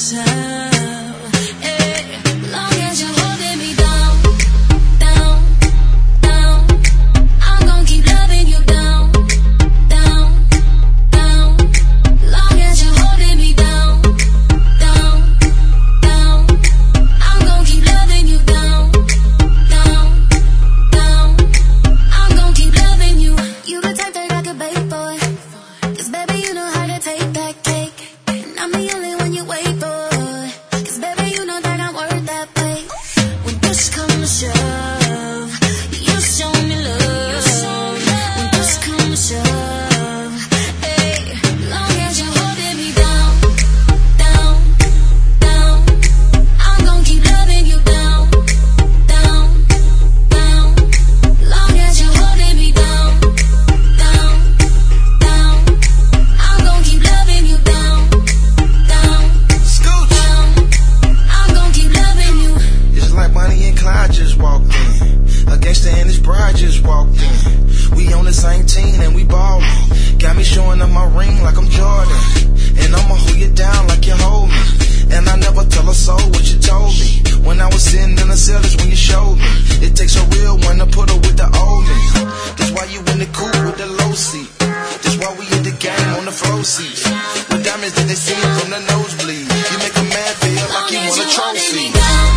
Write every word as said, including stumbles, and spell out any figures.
myself. Hey, long as you're holding me down, down, down, I'm gon' keep loving you down, down, down. Long as you're holding me down, down, down, I'm gon' keep loving you down, down, down. I'm gon' keep loving you. You the type that I could bait for, 'cause baby you know how to take that cake, and I'm the only one you wait for, 'cause baby you know that I'm worth that wait. When push comes to shove, you show me love. When push comes to shove, hey, long as you're holding me down, down, down, I'm gon' keep loving you down, down, down. Long as you're holding me down, down, down, I'm gon' keep loving you down, down, Scooch. down. I'm gon' keep loving you. It's like Bonnie and Clyde just walked in. A gangster and his bride just walked in. We on the same team and we ballin'. Got me showing up my ring like I'm Jordan. And I'ma hold you down like you hold me. And I never tell a soul what you told me. When I was sitting in the cell, that's when you showed me. It takes a real one to put her with the old me. That's why you in the coupe with the low seat. That's why we in the game on the flow seat. With diamonds that they see from the nosebleed. You make a man feel like Long he as want a you're holding trophy. me down.